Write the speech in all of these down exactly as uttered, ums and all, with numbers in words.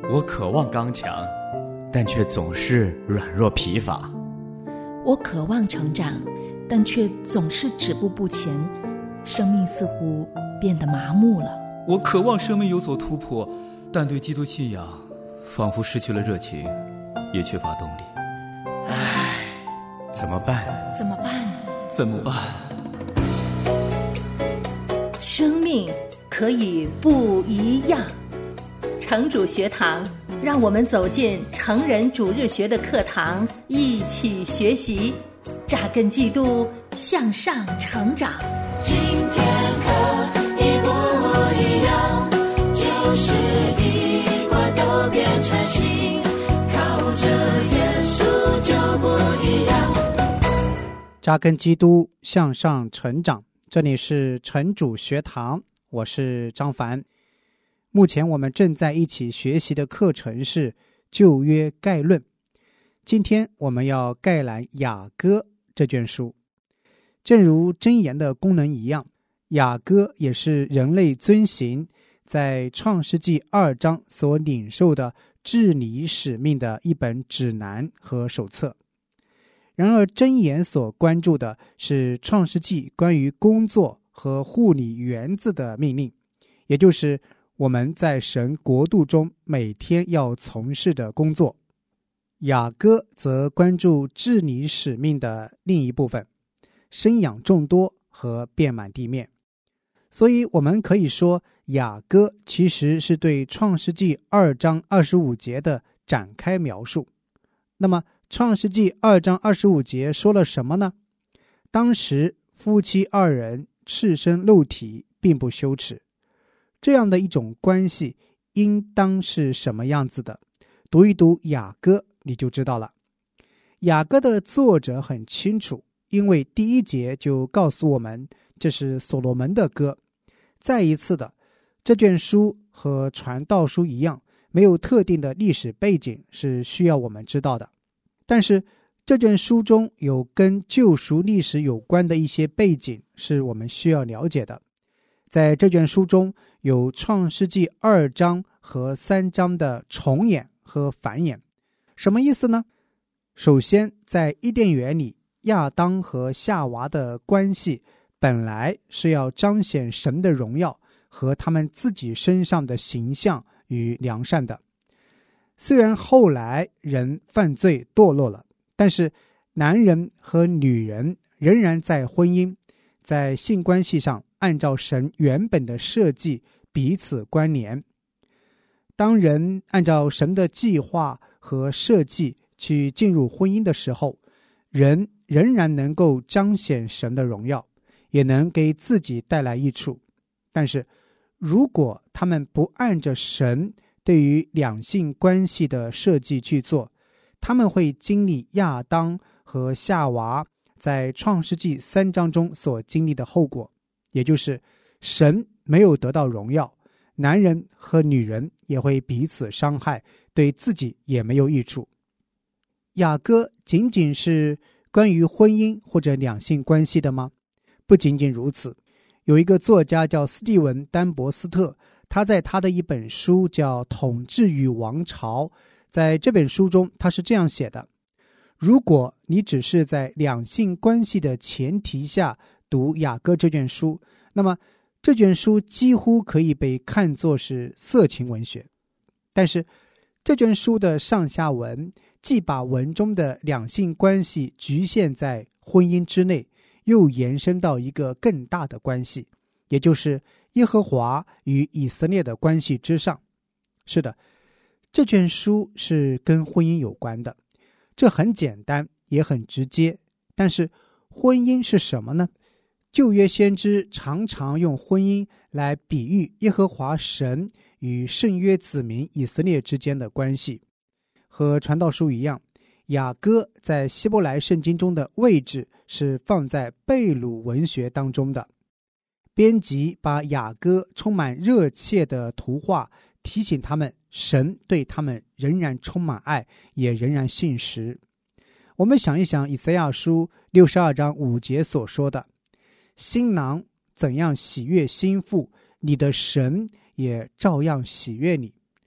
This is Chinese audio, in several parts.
我渴望刚强，但却总是软弱疲乏。 我渴望成长，但却总是止步不前，生命似乎变得麻木了。 我渴望生命有所突破，但对基督信仰仿佛失去了热情，也缺乏动力。 唉，怎么办？ 怎么办？ 怎么办？ 生命可以不一样。城主学堂，让我们走进成人主日学的课堂，一起学习，扎根基督，向上成长。 今天可以不一样，就是一块都变成新，靠着耶稣就不一样。 扎根基督，向上成长。这里是城主学堂，我是张凡。目前我们正在一起学习的课程是旧约概论。今天我们要概览雅歌这卷书。正如箴言的功能一样，雅歌也是人类遵行在创世纪二章所领受的治理使命的一本指南和手册。然而箴言所关注的是创世纪关于工作和护理园子的命令，也就是我们在神国度中每天要从事的工作。雅歌则关注治理使命的另一部分，生养众多和遍满地面。所以我们可以说，雅歌其实是对创世纪二章二十五节的展开描述。那么创世纪二章二十五节说了什么呢？当时夫妻二人赤身露体，并不羞耻。这样的一种关系应当是什么样子的？读一读雅歌你就知道了。雅歌的作者很清楚，因为第一节就告诉我们这是所罗门的歌。再一次的，这卷书和传道书一样，没有特定的历史背景是需要我们知道的。但是这卷书中有跟救赎历史有关的一些背景是我们需要了解的。在这卷书中有创世纪二章和三章的重演和繁衍。什么意思呢？首先，在伊甸园里，亚当和夏娃的关系本来是要彰显神的荣耀和他们自己身上的形象与良善的。虽然后来人犯罪堕落了，但是男人和女人仍然在婚姻，在性关系上按照神原本的设计彼此关联。当人按照神的计划和设计去进入婚姻的时候，人仍然能够彰显神的荣耀，也能给自己带来益处。但是如果他们不按着神对于两性关系的设计去做，他们会经历亚当和夏娃在创世纪三章中所经历的后果，也就是神没有得到荣耀，男人和女人也会彼此伤害，对自己也没有益处。雅歌仅仅是关于婚姻或者两性关系的吗？不仅仅如此。有一个作家叫斯蒂文·丹伯斯特，他在他的一本书叫《统治与王朝》，在这本书中他是这样写的：如果你只是在两性关系的前提下读雅歌这卷书，那么这卷书几乎可以被看作是色情文学。但是这卷书的上下文既把文中的两性关系局限在婚姻之内，又延伸到一个更大的关系，也就是耶和华与以色列的关系之上。是的，这卷书是跟婚姻有关的，这很简单也很直接。但是婚姻是什么呢？旧约先知常常用婚姻来比喻耶和华神与圣约子民以色列之间的关系。和传道书一样，雅歌在希伯来圣经中的位置是放在贝鲁文学当中的。编辑把雅歌充满热切的图画提醒他们，神对他们仍然充满爱，也仍然信实。我们想一想以赛亚书六十二章五节所说的：新郎怎样喜悦新妇，你的神也照样喜悦你。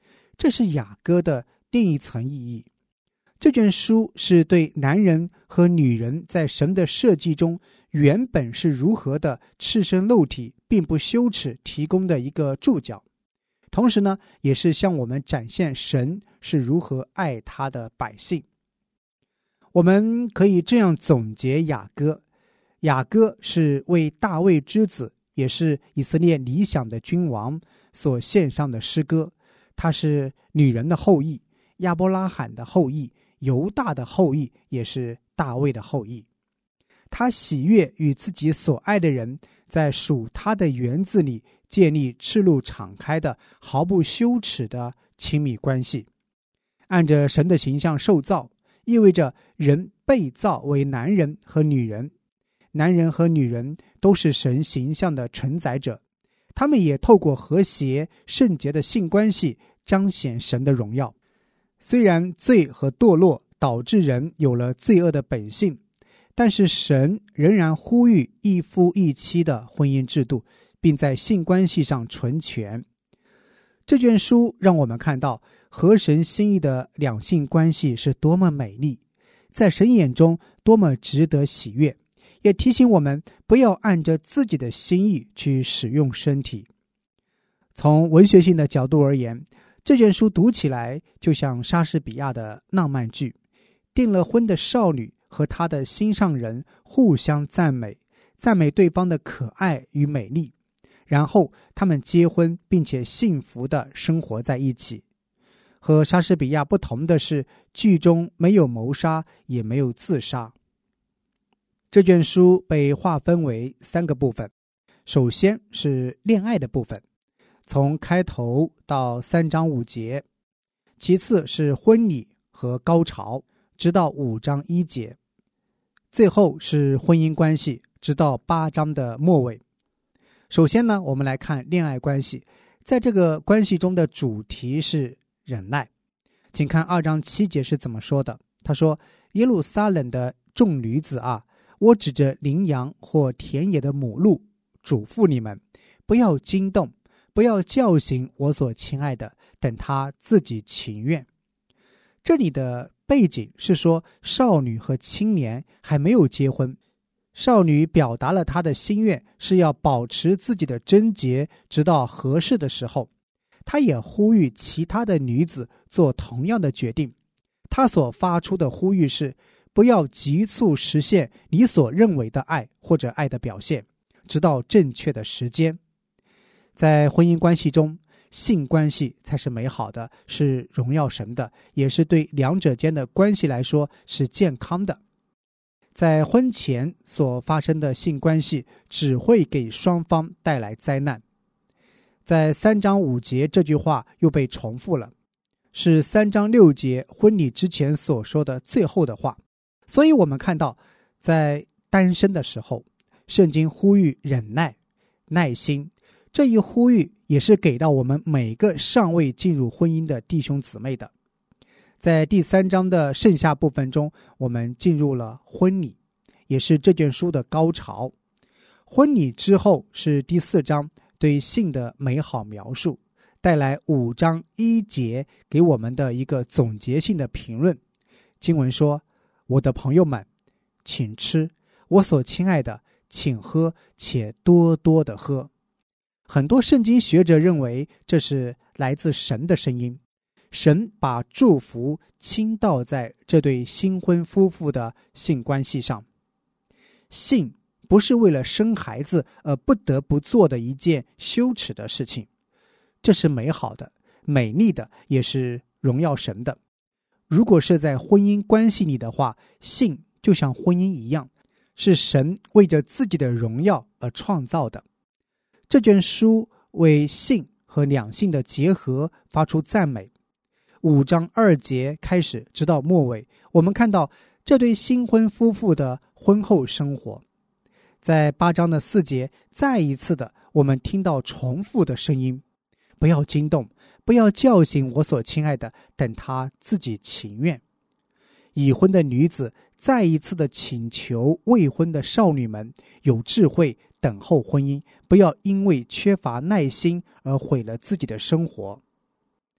这是雅歌的另一层意义。这卷书是对男人和女人在神的设计中原本是如何的赤身露体并不羞耻提供的一个注脚，同时呢，也是向我们展现神是如何爱他的百姓。我们可以这样总结雅歌：雅歌是为大卫之子，也是以色列理想的君王所献上的诗歌。他是女人的后裔，亚伯拉罕的后裔，犹大的后裔，也是大卫的后裔。他喜悦与自己所爱的人在属他的园子里建立赤露敞开的毫不羞耻的亲密关系。按着神的形象受造，意味着人被造为男人和女人，男人和女人都是神形象的承载者，他们也透过和谐圣洁的性关系彰显神的荣耀。虽然罪和堕落导致人有了罪恶的本性，但是神仍然呼吁一夫一妻的婚姻制度，并在性关系上纯全。这卷书让我们看到合神心意的两性关系是多么美丽，在神眼中多么值得喜悦，也提醒我们不要按着自己的心意去使用身体。从文学性的角度而言，这卷书读起来就像莎士比亚的浪漫剧，订了婚的少女和她的心上人互相赞美，赞美对方的可爱与美丽，然后他们结婚并且幸福地生活在一起。和莎士比亚不同的是，剧中没有谋杀，也没有自杀。这卷书被划分为三个部分，首先是恋爱的部分，从开头到三章五节，其次是婚礼和高潮，直到五章一节，最后是婚姻关系，直到八章的末尾。首先呢，我们来看恋爱关系，在这个关系中的主题是忍耐。请看二章七节是怎么说的，他说：耶路撒冷的众女子啊，我指着羚羊或田野的母鹿嘱咐你们，不要惊动，不要叫醒我所亲爱的，等他自己情愿。这里的背景是说，少女和青年还没有结婚，少女表达了她的心愿，是要保持自己的贞洁直到合适的时候。她也呼吁其他的女子做同样的决定。她所发出的呼吁是，不要急促实现你所认为的爱或者爱的表现，直到正确的时间。在婚姻关系中，性关系才是美好的，是荣耀神的，也是对两者间的关系来说是健康的。在婚前所发生的性关系只会给双方带来灾难。在三章五节这句话又被重复了，是三章六节婚礼之前所说的最后的话。所以我们看到，在单身的时候，圣经呼吁忍耐、耐心，这一呼吁也是给到我们每个尚未进入婚姻的弟兄姊妹的。在第三章的剩下部分中，我们进入了婚礼，也是这卷书的高潮。婚礼之后是第四章对性的美好描述，带来五章一节给我们的一个总结性的评论。经文说：我的朋友们，请吃，我所亲爱的，请喝，且多多的喝。很多圣经学者认为这是来自神的声音，神把祝福倾倒在这对新婚夫妇的性关系上。性不是为了生孩子而不得不做的一件羞耻的事情，这是美好的、美丽的，也是荣耀神的。如果是在婚姻关系里的话，性就像婚姻一样，是神为着自己的荣耀而创造的。这卷书为性和两性的结合发出赞美。五章二节开始直到末尾，我们看到这对新婚夫妇的婚后生活。在八章的四节，再一次的我们听到重复的声音，不要惊动，不要叫醒我所亲爱的，等他自己情愿。已婚的女子再一次的请求未婚的少女们有智慧等候婚姻，不要因为缺乏耐心而毁了自己的生活。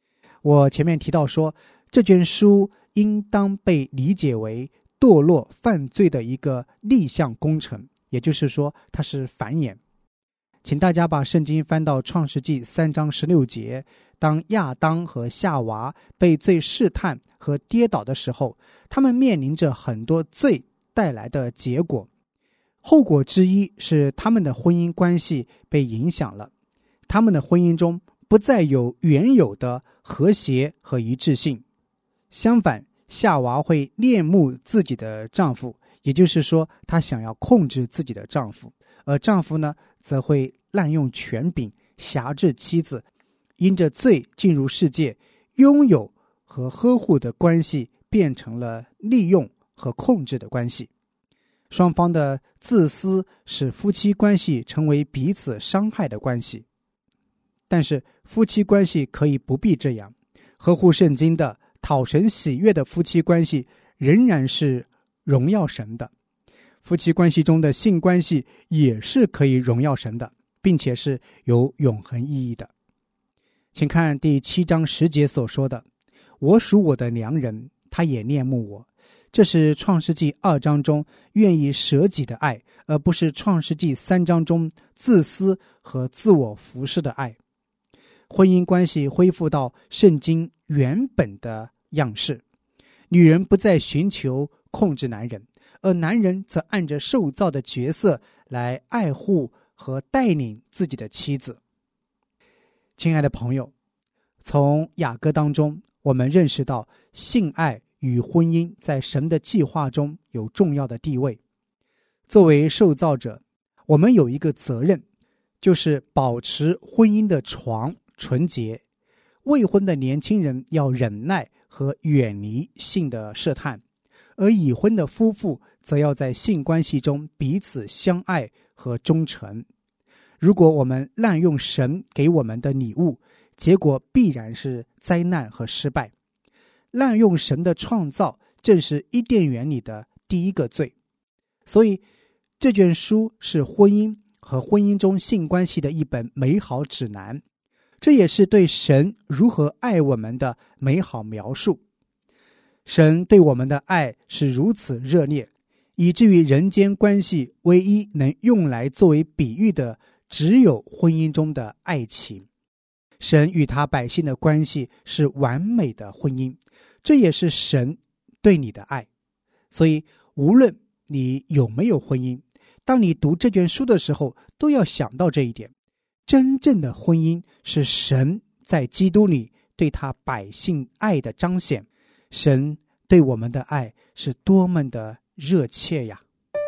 我前面提到说，这卷书应当被理解为堕落犯罪的一个立项工程，也就是说它是繁衍。请大家把圣经翻到创世纪三章十六节，当亚当和夏娃被罪试探和跌倒的时候，他们面临着很多罪带来的结果，后果之一是他们的婚姻关系被影响了，他们的婚姻中不再有原有的和谐和一致性。相反，夏娃会恋慕自己的丈夫，也就是说她想要控制自己的丈夫，而丈夫呢则会滥用权柄，辖制妻子，因着罪进入世界，拥有和呵护的关系变成了利用和控制的关系。双方的自私使夫妻关系成为彼此伤害的关系。但是夫妻关系可以不必这样，合乎圣经的讨神喜悦的夫妻关系仍然是荣耀神的。夫妻关系中的性关系也是可以荣耀神的，并且是有永恒意义的。请看第七章十节所说的，我属我的良人，他也恋慕我。这是创世纪二章中愿意舍己的爱，而不是创世纪三章中自私和自我服侍的爱。婚姻关系恢复到圣经原本的样式，女人不再寻求控制男人，而男人则按着受造的角色来爱护和带领自己的妻子。亲爱的朋友，从雅歌当中我们认识到性爱与婚姻在神的计划中有重要的地位。作为受造者，我们有一个责任，就是保持婚姻的床纯洁。未婚的年轻人要忍耐和远离性的试探，而已婚的夫妇则要在性关系中彼此相爱和忠诚。如果我们滥用神给我们的礼物，结果必然是灾难和失败。滥用神的创造正是伊甸园里的第一个罪。所以这卷书是婚姻和婚姻中性关系的一本美好指南，这也是对神如何爱我们的美好描述。神对我们的爱是如此热烈，以至于人间关系唯一能用来作为比喻的只有婚姻中的爱情。神与他百姓的关系是完美的婚姻，这也是神对你的爱。所以无论你有没有婚姻，当你读这卷书的时候，都要想到这一点。真正的婚姻是神在基督里对他百姓爱的彰显，神对我们的爱是多么的热切呀！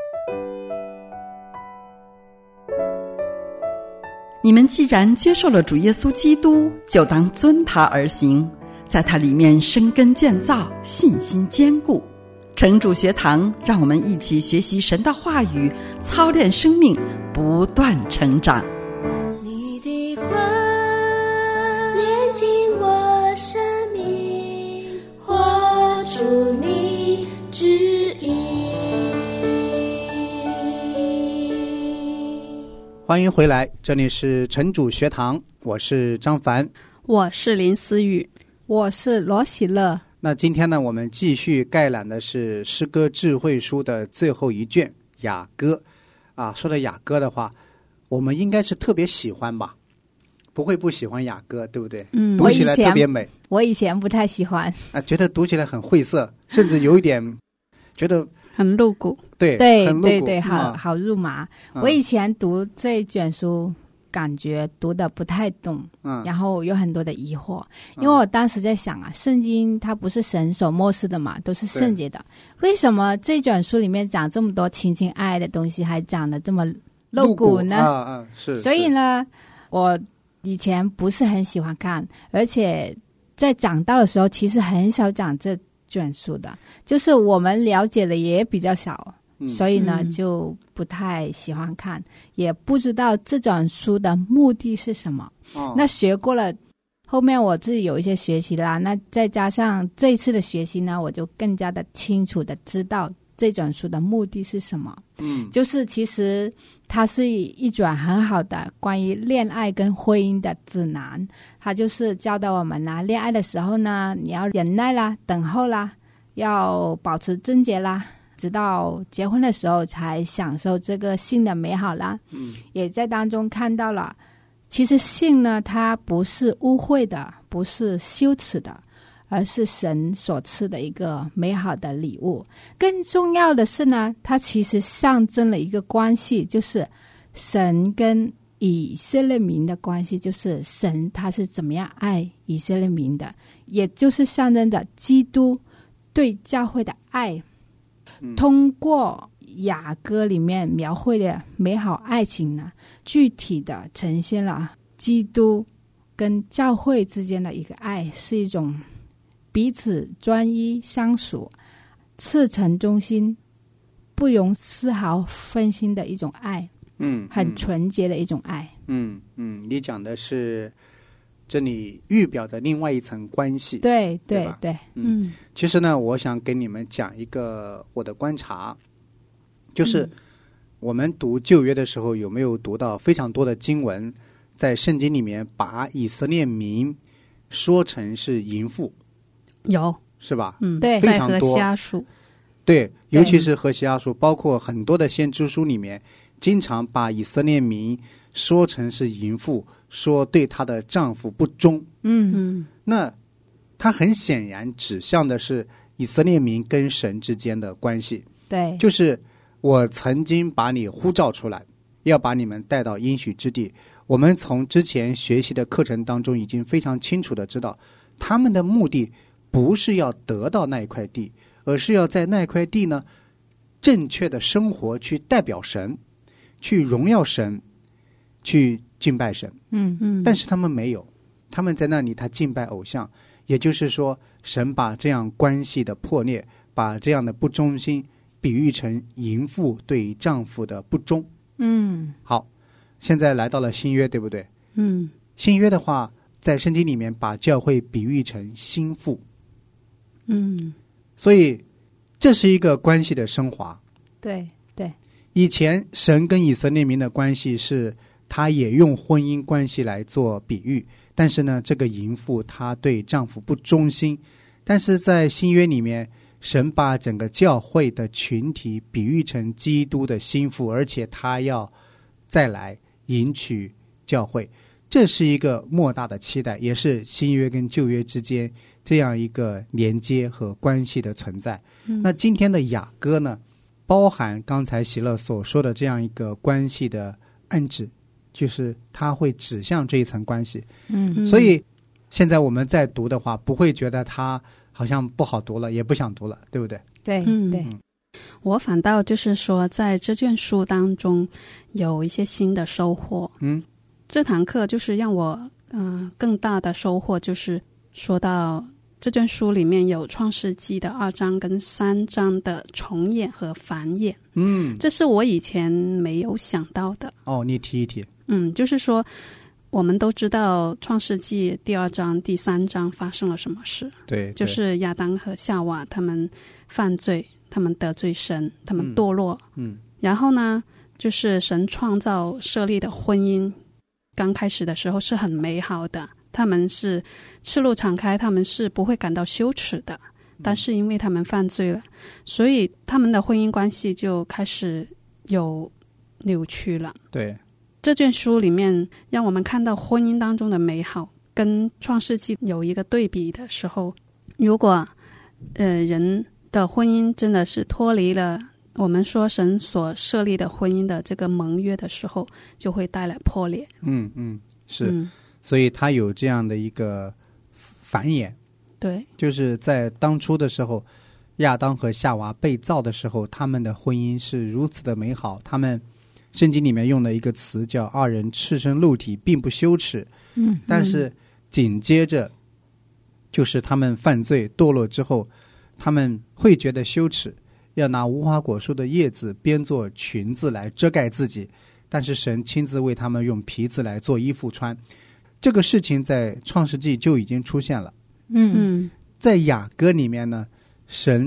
你们既然接受了主耶稣基督，就当遵他而行，在他里面生根建造，信心坚固。城主学堂，让我们一起学习神的话语，操练生命，不断成长。 你的话炼净我生命，活出你旨意。 欢迎回来，这里是城主学堂，我是张凡， 我是林思雨， 我是罗喜乐。 那今天呢，我们继续概览的是诗歌智慧书的最后一卷雅歌啊。说到雅歌的话，我们应该是特别喜欢吧，不会不喜欢雅歌，对不对？ 嗯， 读起来特别美。 我以前不太喜欢啊，觉得读起来很晦涩，甚至有一点觉得很露骨。 对对很露骨对对，好、 嗯、 好入麻、 嗯。 我以前读这卷书，感觉读的不太懂， 嗯， 然后有很多的疑惑，因为我当时在想啊，圣经它不是神所默示的嘛，都是圣洁的，为什么这卷书里面讲这么多情情爱爱的东西，还讲的这么露骨呢？ 啊啊，是。 所以呢，我以前不是很喜欢看，而且在讲到的时候，其实很少讲这卷书的，就是我们了解的也比较少。 嗯、 所以呢、 嗯， 就不太喜欢看，也不知道这种书的目的是什么。 哦、 那学过了，后面我自己有一些学习啦，那再加上这一次的学习呢，我就更加的清楚的知道这种书的目的是什么。 嗯，就是其实它是一种很好的关于恋爱跟婚姻的指南，它就是教导我们啦，恋爱的时候呢，你要忍耐啦，等候啦，要保持贞洁啦，直到结婚的时候才享受这个性的美好啦。嗯，也在当中看到了，其实性呢，它不是污秽的，不是羞耻的，而是神所赐的一个美好的礼物。更重要的是呢，它其实象征了一个关系，就是神跟以色列民的关系，就是神他是怎么样爱以色列民的，也就是象征着基督对教会的爱。通过雅歌里面描绘的美好爱情呢，具体的呈现了基督跟教会之间的一个爱，是一种彼此专一相属、赤诚忠心、不容丝毫分心的一种爱。嗯，很纯洁的一种爱。 嗯嗯，你讲的是这里预表的另外一层关系。 对对 对, 对，嗯，其实呢，我想给你们讲一个我的观察，就是我们读旧约的时候，有没有读到非常多的经文，在圣经里面把以色列民说成是淫妇？ 有， 是吧？ 嗯， 对， 非常多。 在何西阿书， 对，尤其是何西阿书，包括很多的先知书里面，经常把以色列民说成是淫妇，说对她的丈夫不忠。 嗯嗯， 那它很显然指向的是以色列民跟神之间的关系。 对， 就是我曾经把你呼召出来，要把你们带到应许之地。我们从之前学习的课程当中已经非常清楚的知道，他们的目的不是要得到那一块地，而是要在那块地呢正确的生活，去代表神，去荣耀神，去敬拜神。 嗯嗯， 但是他们没有，他们在那里他敬拜偶像，也就是说神把这样关系的破裂，把这样的不忠心比喻成淫妇对丈夫的不忠。 嗯， 好，现在来到了新约，对不对？ 嗯， 新约的话在圣经里面把教会比喻成新妇。 嗯， 所以这是一个关系的升华。 对对， 以前神跟以色列民的关系是他也用婚姻关系来做比喻，但是呢这个淫妇她对丈夫不忠心。但是在新约里面，神把整个教会的群体比喻成基督的新妇，而且他要再来迎娶教会。这是一个莫大的期待，也是新约跟旧约之间这样一个连接和关系的存在。嗯、那今天的雅歌呢，包含刚才喜乐所说的这样一个关系的暗指，就是它会指向这一层关系。 嗯， 所以现在我们在读的话，不会觉得它好像不好读了，也不想读了，对不对？ 对， 嗯对。 我反倒就是说，在这卷书当中有一些新的收获。 嗯， 这堂课就是让我嗯、呃、更大的收获，就是说到这卷书里面有创世纪的二章跟三章的重演和繁衍。 嗯， 这是我以前没有想到的。 哦，你提一提。 嗯，就是说我们都知道创世纪第二章第三章发生了什么事。 对， 就是亚当和夏娃他们犯罪，他们得罪神，他们堕落。 嗯， 然后呢就是神创造设立的婚姻，刚开始的时候是很美好的，他们是赤露敞开，他们是不会感到羞耻的。但是因为他们犯罪了，所以他们的婚姻关系就开始有扭曲了。 对， 这卷书里面让我们看到婚姻当中的美好，跟创世纪有一个对比的时候，如果呃人的婚姻真的是脱离了我们说神所设立的婚姻的这个盟约的时候，就会带来破裂。 嗯嗯，是、 嗯、 所以他有这样的一个繁衍。 对， 就是在当初的时候，亚当和夏娃被造的时候，他们的婚姻是如此的美好，他们圣经里面用的一个词叫二人赤身露体，并不羞耻。 嗯， 但是紧接着就是他们犯罪堕落之后，他们会觉得羞耻，要拿无花果树的叶子编作裙子来遮盖自己，但是神亲自为他们用皮子来做衣服穿。这个事情在创世纪就已经出现了。 嗯， 在雅歌里面呢，神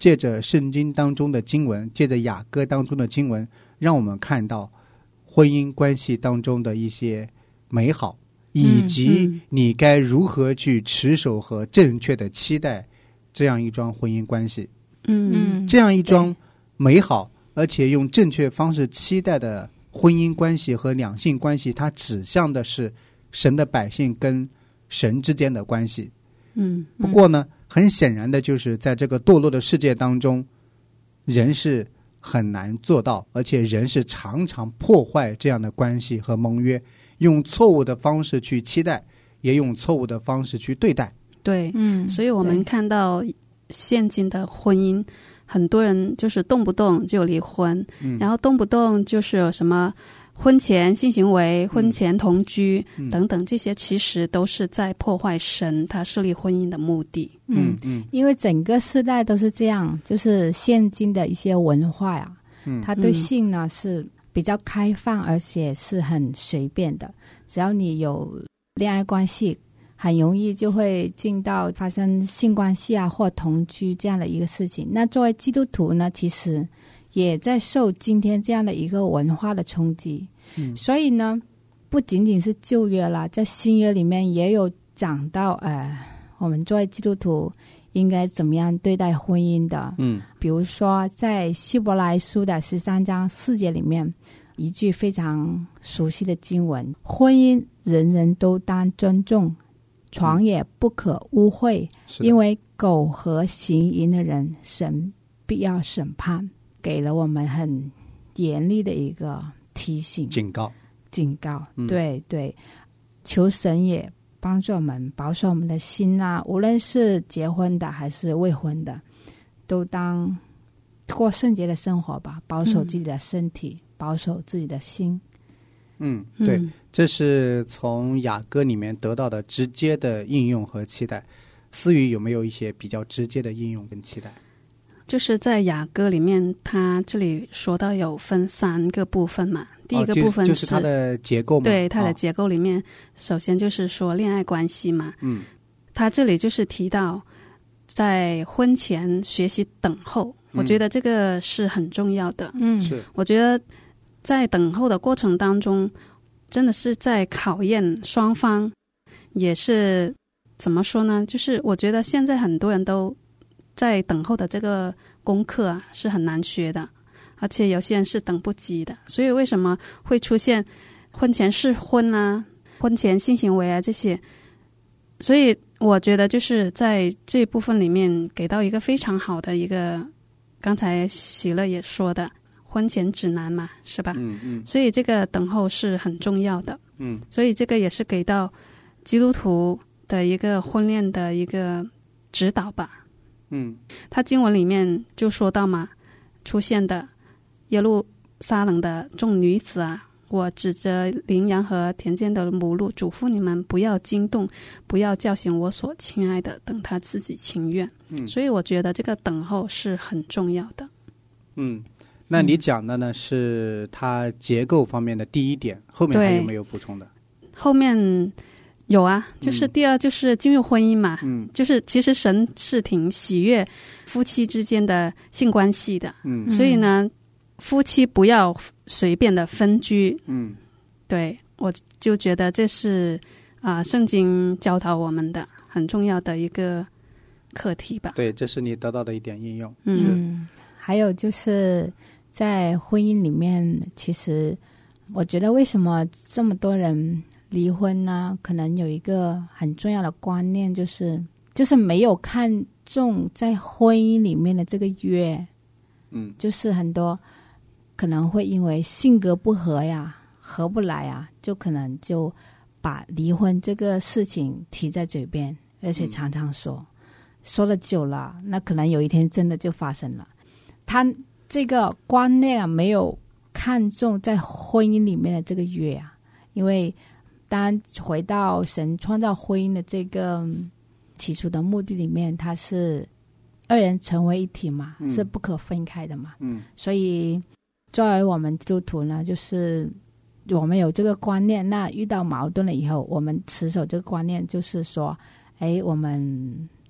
借着圣经当中的经文，借着雅歌当中的经文，让我们看到婚姻关系当中的一些美好，以及你该如何去持守和正确的期待这样一桩婚姻关系。 嗯， 这样一桩美好而且用正确方式期待的婚姻关系和两性关系，它指向的是神的百姓跟神之间的关系。 嗯， 不过呢，很显然的就是在这个堕落的世界当中，人是很难做到，而且人是常常破坏这样的关系和盟约，用错误的方式去期待，也用错误的方式去对待。 对， 嗯， 所以我们看到现今的婚姻，很多人就是动不动就离婚， 嗯、 然后动不动就是有什么婚前性行为、婚前同居、 嗯、 等等，这些其实都是在破坏神他设立婚姻的目的。 嗯嗯，因为整个世代都是这样，就是现今的一些文化呀、啊，嗯，它对性呢是比较开放，而且是很随便的。只要你有恋爱关系，很容易就会进到发生性关系啊或同居这样的一个事情。那作为基督徒呢，其实也在受今天这样的一个文化的冲击。嗯，所以呢，不仅仅是旧约啦，在新约里面也有讲到，呃，我们作为基督徒应该怎么样对待婚姻的。嗯，比如说在希伯来书的十三章四节里面，一句非常熟悉的经文：婚姻人人都当尊重，床也不可污秽，嗯、因为苟合行淫的人，神必要审判。给了我们很严厉的一个提醒、 警告、 警告。嗯、对对，求神也帮助我们保守我们的心啊，无论是结婚的还是未婚的，都当过圣洁的生活吧，保守自己的身体，嗯、保守自己的心。 嗯，对，嗯、这是从雅歌里面得到的直接的应用和期待。思雨有没有一些比较直接的应用跟期待？ 就是在雅歌里面，它这里说到有分三个部分嘛。第一个部分是,、哦、就是它的结构嘛， 对，它的结构里面，哦、首先就是说恋爱关系嘛。嗯，它这里就是提到在婚前学习等候，嗯、我觉得这个是很重要的。嗯，是，我觉得在等候的过程当中，真的是在考验双方，也是怎么说呢？就是我觉得现在很多人都在等候的这个功课啊是很难学的，而且有些人是等不及的，所以为什么会出现婚前试婚啊、婚前性行为啊这些？所以我觉得就是在这一部分里面给到一个非常好的一个，刚才喜乐也说的婚前指南嘛，是吧？嗯嗯。所以这个等候是很重要的。嗯。所以这个也是给到基督徒的一个婚恋的一个指导吧。嗯，他经文里面就说到嘛，出现的耶路撒冷的众女子啊，我指着羚羊和田间的母鹿嘱咐你们，不要惊动，不要叫醒我所亲爱的，等他自己情愿。嗯，所以我觉得这个等候是很重要的。 嗯，那你讲的呢是它结构方面的第一点，后面还有没有补充的？ 后面有啊，就是第二就是进入婚姻嘛，嗯，就是其实神是挺喜悦夫妻之间的性关系的，嗯，所以呢，夫妻不要随便的分居，嗯，对，我就觉得这是啊、呃，圣经教导我们的很重要的一个课题吧。 对，这是你得到的一点应用。 嗯，还有就是在婚姻里面，其实我觉得为什么这么多人离婚呢？可能有一个很重要的观念，就是就是没有看重在婚姻里面的这个约。嗯，就是很多可能会因为性格不合呀、合不来啊，就可能就把离婚这个事情提在嘴边，而且常常说，嗯、说了久了，那可能有一天真的就发生了。他这个观念啊，没有看重在婚姻里面的这个约啊，因为当回到神创造婚姻的这个起初的目的里面，它是二人成为一体嘛，嗯、是不可分开的嘛。嗯，所以作为我们基督徒呢，就是我们有这个观念，那遇到矛盾了以后，我们持守这个观念，就是说，哎，我们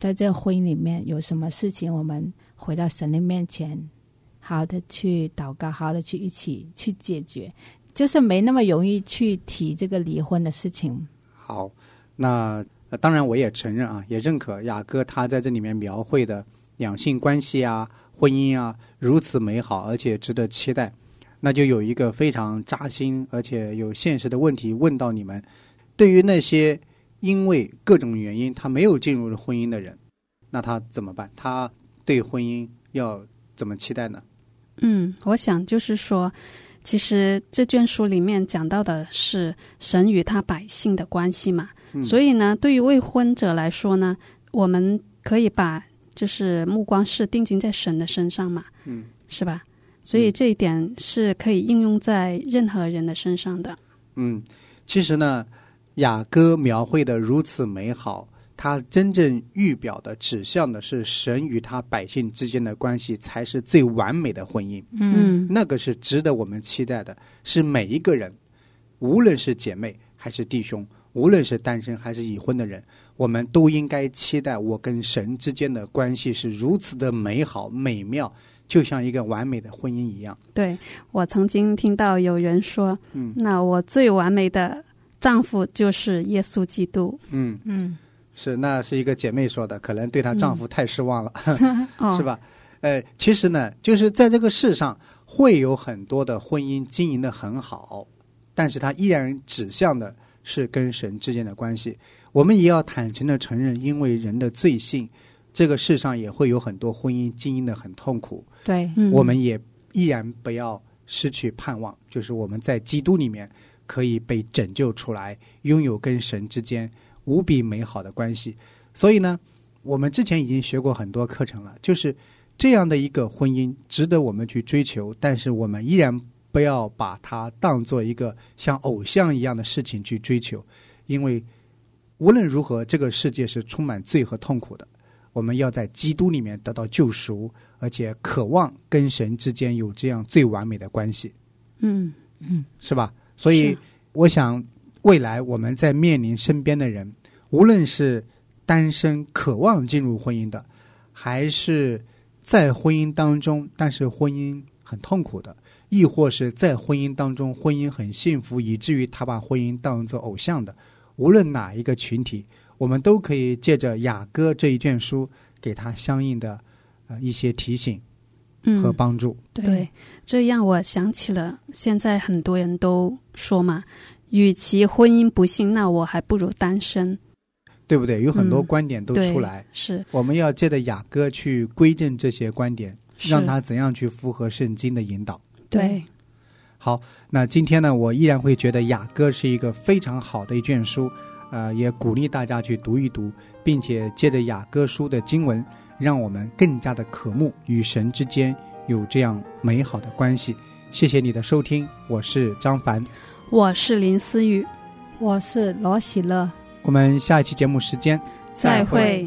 在这个婚姻里面有什么事情，我们回到神的面前，好好的去祷告，好好的去一起去解决，就是没那么容易去提这个离婚的事情。 好，那、呃、当然我也承认啊，也认可雅歌他在这里面描绘的两性关系啊、婚姻啊如此美好，而且值得期待。那就有一个非常扎心而且有现实的问题问到你们，对于那些因为各种原因他没有进入婚姻的人，那他怎么办？他对婚姻要怎么期待呢？ 嗯，我想就是说，其实这卷书里面讲到的是神与他百姓的关系嘛、嗯、所以呢对于未婚者来说呢，我们可以把就是目光是定睛在神的身上嘛，嗯，是吧？所以这一点是可以应用在任何人的身上的。 嗯，其实呢雅歌描绘的如此美好，它真正预表的指向的是神与他百姓之间的关系才是最完美的婚姻。 嗯， 那个是值得我们期待的，是每一个人，无论是姐妹还是弟兄，无论是单身还是已婚的人，我们都应该期待我跟神之间的关系是如此的美好美妙，就像一个完美的婚姻一样。 对，我曾经听到有人说，嗯，那我最完美的丈夫就是耶稣基督。 嗯嗯，是，那是一个姐妹说的，可能对她丈夫太失望了、嗯、是吧？呃，其实呢，就是在这个世上会有很多的婚姻经营得很好，但是它依然指向的是跟神之间的关系。我们也要坦诚地承认，因为人的罪性，这个世上也会有很多婚姻经营得很痛苦。 对、 嗯、我们也依然不要失去盼望，就是我们在基督里面可以被拯救出来，拥有跟神之间无比美好的关系。所以呢，我们之前已经学过很多课程了，就是这样的一个婚姻值得我们去追求，但是我们依然不要把它当作一个像偶像一样的事情去追求，因为无论如何这个世界是充满罪和痛苦的，我们要在基督里面得到救赎，而且渴望跟神之间有这样最完美的关系。 嗯嗯， 是吧？所以我想未来我们在面临身边的人，无论是单身渴望进入婚姻的，还是在婚姻当中但是婚姻很痛苦的，亦或是在婚姻当中婚姻很幸福以至于他把婚姻当作偶像的，无论哪一个群体，我们都可以借着雅歌这一卷书给他相应的、呃、一些提醒和帮助、 嗯、对，这样我想起了现在很多人都说嘛，与其婚姻不幸，那我还不如单身， 对不对？有很多观点都出来、 嗯、是我们要借着雅歌去归正这些观点，让它怎样去符合圣经的引导。 对， 好，那今天呢，我依然会觉得雅歌是一个非常好的一卷书，呃，也鼓励大家去读一读，并且借着雅歌书的经文，让我们更加的渴慕与神之间有这样美好的关系。谢谢你的收听，我是张凡， 我是林思雨， 我是罗喜乐， 我们下一期节目时间再会。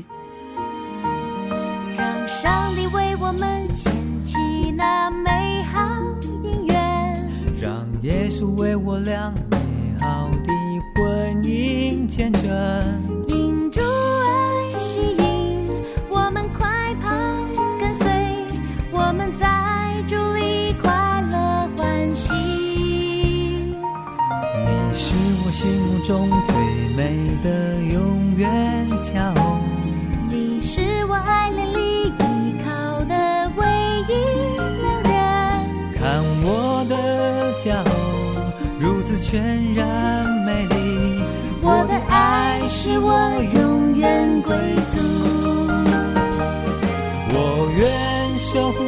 让上帝为我们牵起那美好姻缘， 让耶稣为我俩美好的婚姻见证， 因主爱吸引我们快跑跟随，我们在主里快乐欢喜。 你是我心目中最美的永远骄傲， 你是我爱恋里依靠的唯一良人， 看我的骄傲如此全然美丽， 我的爱是我永远归宿， 我愿守护